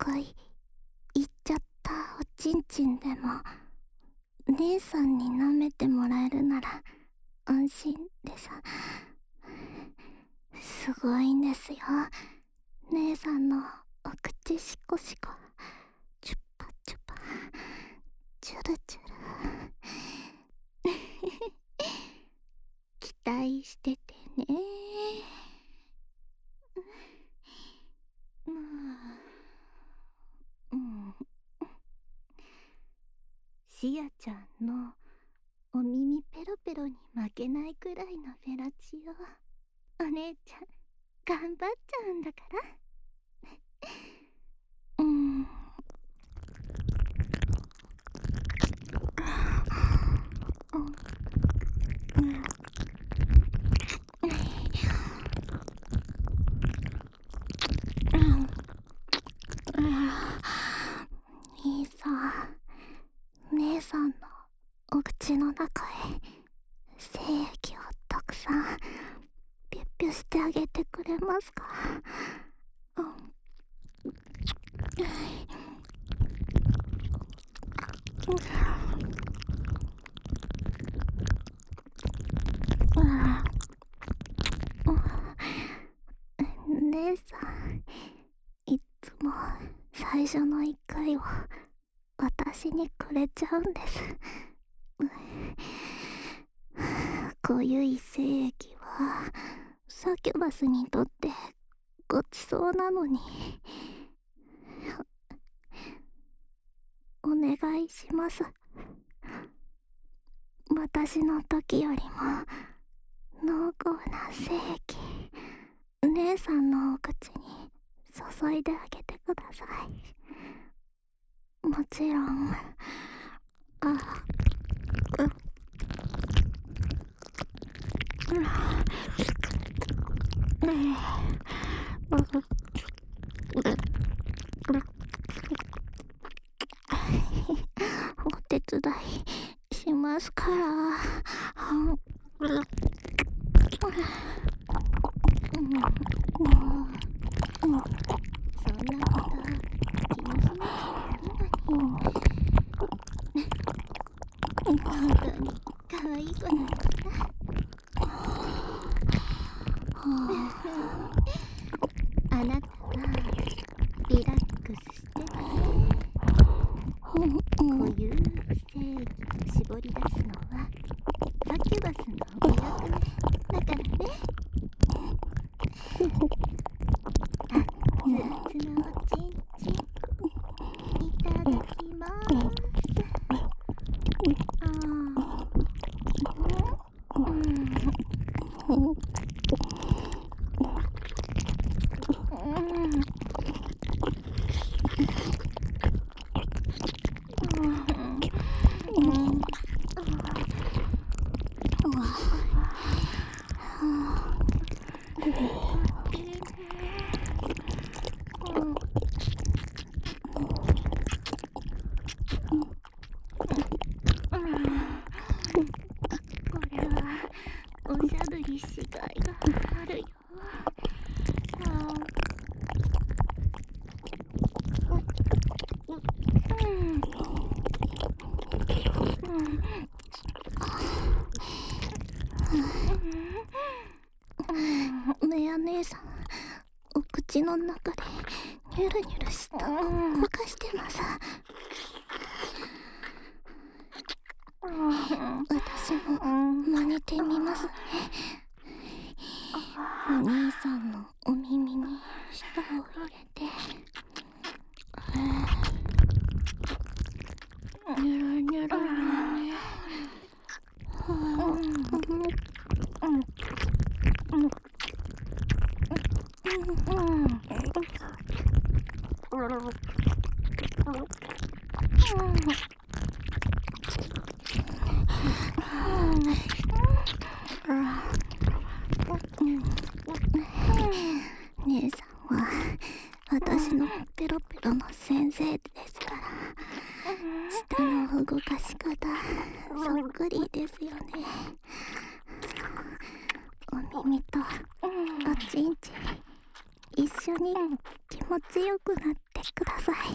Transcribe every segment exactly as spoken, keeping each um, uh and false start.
回言っちゃったおちんちんでも姉さんに舐めてもらえるなら安心でさ。すごいんですよ、姉さんのお口シコシコ、チュッパチュパチュルチュル期待しててね。まあ、うん、シアちゃんのお耳ペロペロに負けないくらいのフェラチオ、お姉ちゃん頑張っちゃうんだからうん。いいさ、姉さんのお口の中へ精液をたくさんピュッピュしてあげてくれますか。うん、姉さんいっつも最初のいっかいを私にくれちゃうんです。濃ゆい精液はサキュバスにとってごちそうなのに。お願いします。私の時よりも濃厚な精液、姉さんのお口に注いであげてください。もちろん、あ、う、うん、ねえ、う、う、お手伝いしますから。そんなこと気にしなくていいのに。本当に可愛い子なんだな。あなたはリラックスしてね。こういう精液を絞り出すのはサキュバスのお役目だからね。熱々のおちんちんいただきます。ああ、うん、うんおしゃぶりしがいがあるよ。ねえ姉さん、お口の中でニュルニュルした動かしてます。私も真似てみますね。お兄さんのお耳に舌を入れて、ニュルニュルニュル、姉さんは私のペロペロの先生ですから、舌の動かし方そっくりですよね。お耳とおちんちん一緒に気持ちよくなってください。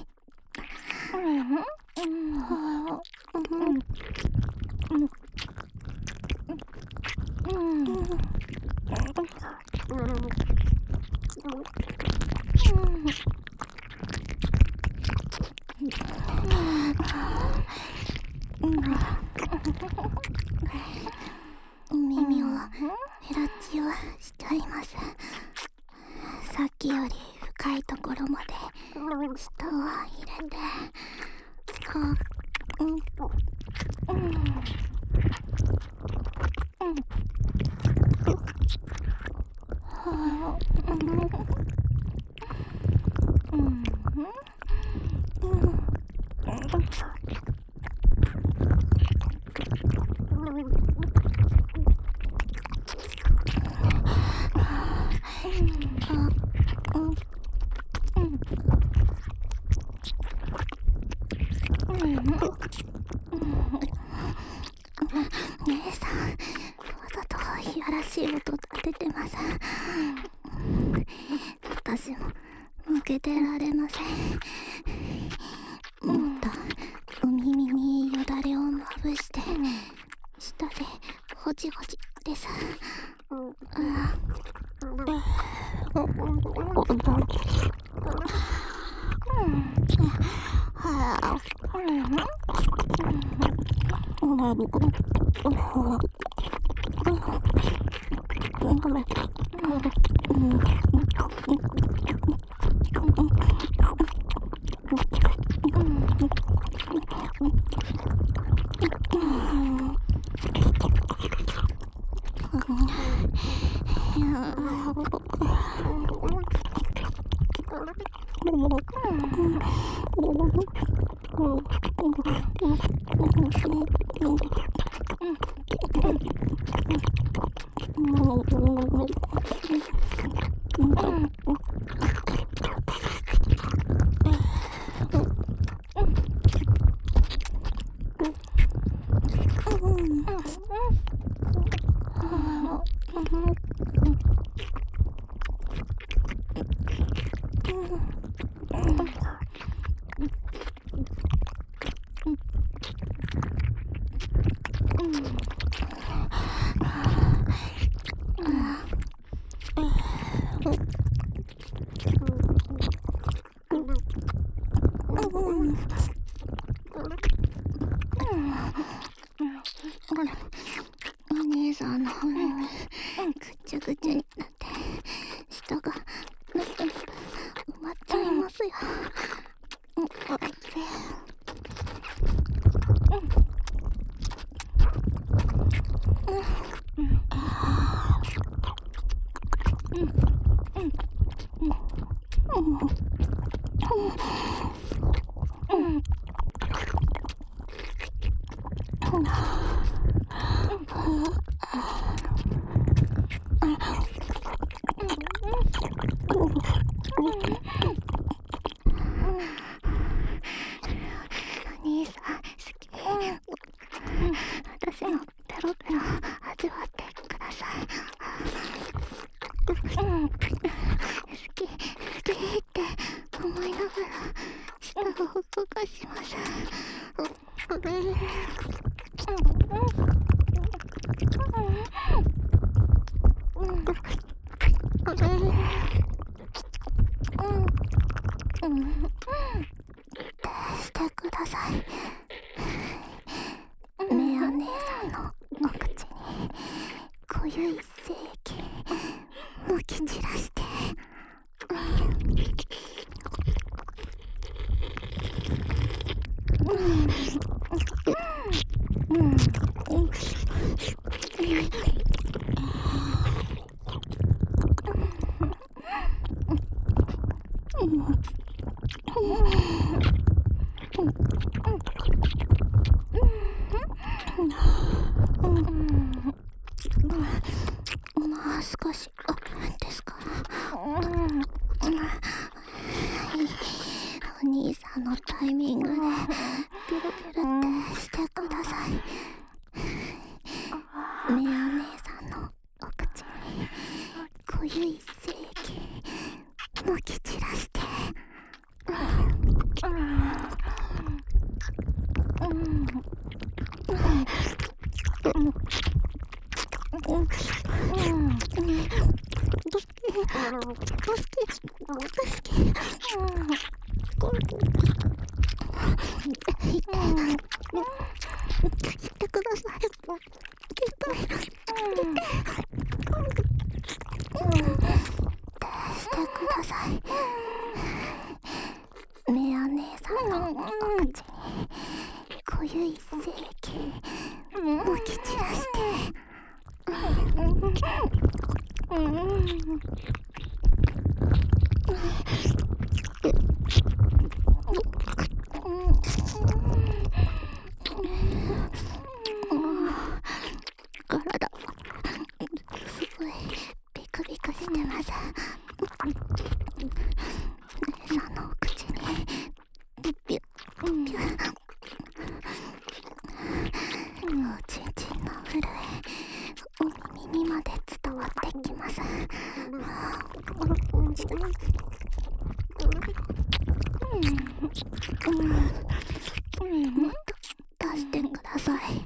耳をフェラチオしちゃいます。さっきより深いところまで舌を入れて、あ、うん、うん、姉さん、わざといやらしい音立ててます。私も向けてられません。もっとお耳によだれをまぶして舌でホチホチです。お兄さんのお耳ぐっちゃぐちゃになって舌がぬくぬく埋まっちゃいますよ。お兄さん好き。私のペロペロ味わってください。好き好きって思いながら舌を動かします。してください。メア姉さんのお口に濃ゆい精液むき散らして、もう少しですか。お兄さんのタイミングでピュルピュルってしてください。メア姉さんのお口に濃ゆい精液むき散らして、うんメア姉さんのお口に濃ゆい精液まき散らして体すごいビクビクしてます。姉さんのお口にピュッピュッピュッおちんちんの震えお耳にまで伝わってきます。もっと出してください。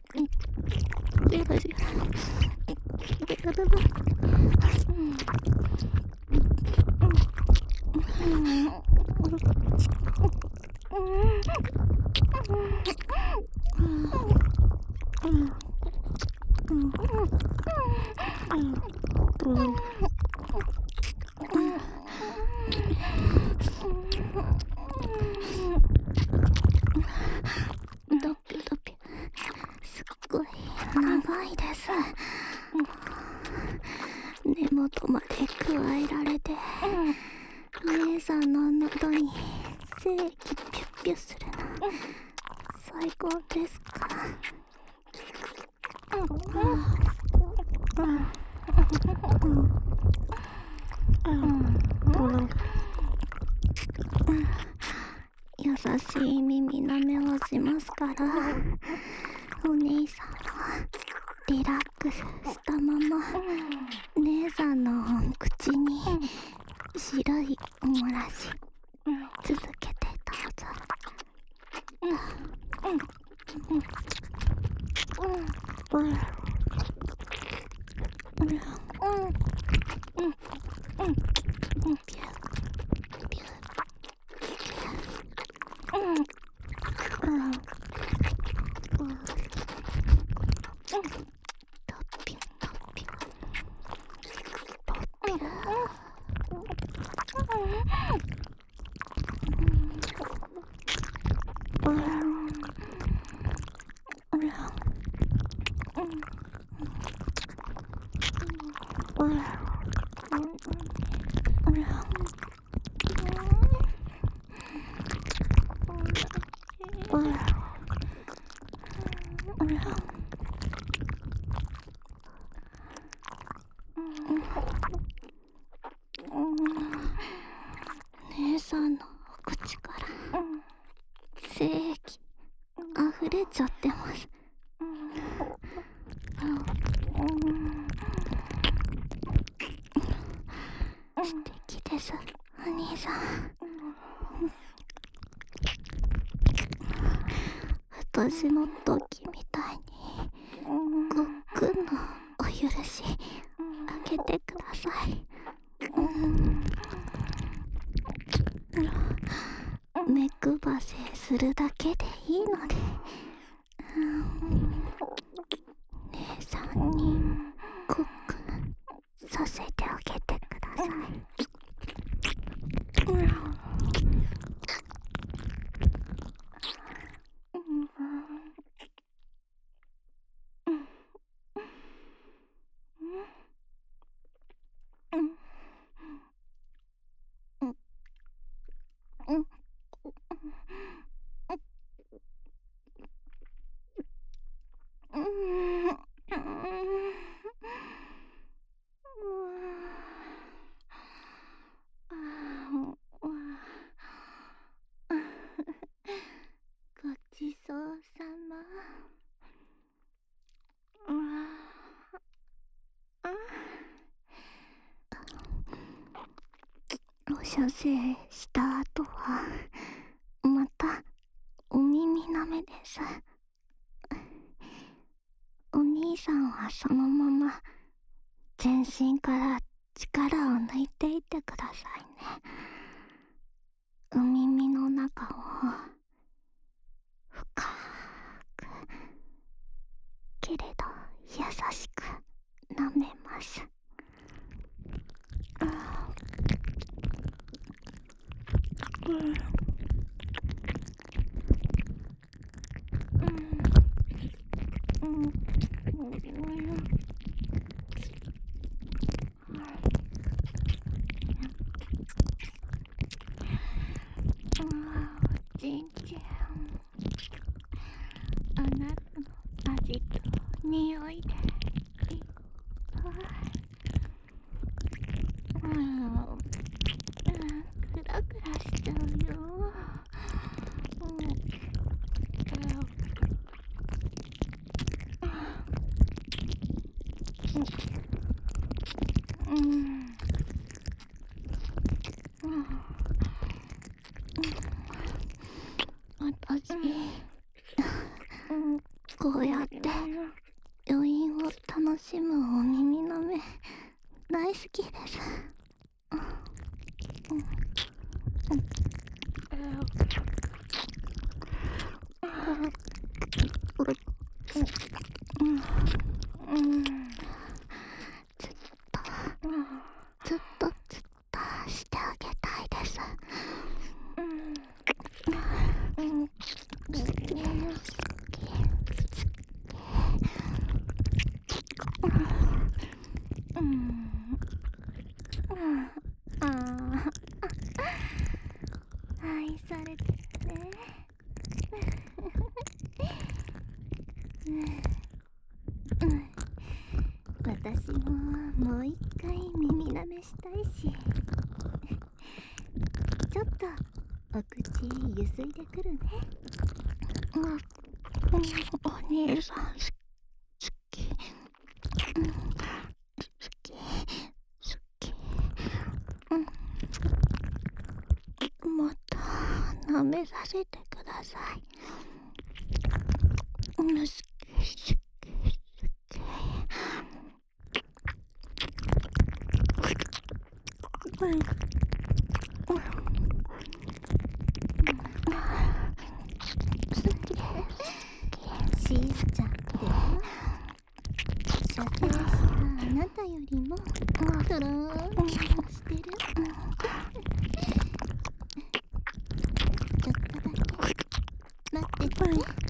ドピドピすっごい長いです。根元まで加えられて姉さんの喉に精液ピュッピュするの最高ですか？優しい耳なめをしますからお姉さんはリラックスしたまま姉さんの口に白いおもらし続けてどうぞ。姉さんのお口から精液溢れちゃってます。素敵です、お兄さん。私の時みたいにごっくんのお許しあげてください。目配せするだけでいいので、姉さんにごっくさせてあげてください。ごちそうさま。お射精した後はまたお耳なめです。お兄さんはそのまま全身から力を抜いていてくださいね。お耳の中を深くけれど優しく舐めます。うんうんちんちゃん、あなたの味と匂いでいっぱい。うん、クラクラしちゃうよ。うんうん、私、こうやって余韻を楽しむお耳の目大好きです。ずっとずっとずっとしてあげたいです。愛されてるね。私ももう一回耳舐めしたいし、ちょっとお口ゆすいでくるね。うん、お兄さん好き、うん、好き好き、うん、もっと舐めさせてください。うん、好き好きうん、うん、しーちゃんってば、射精したあなたよりもとろーんしてる。ちょっとだけ待っててね。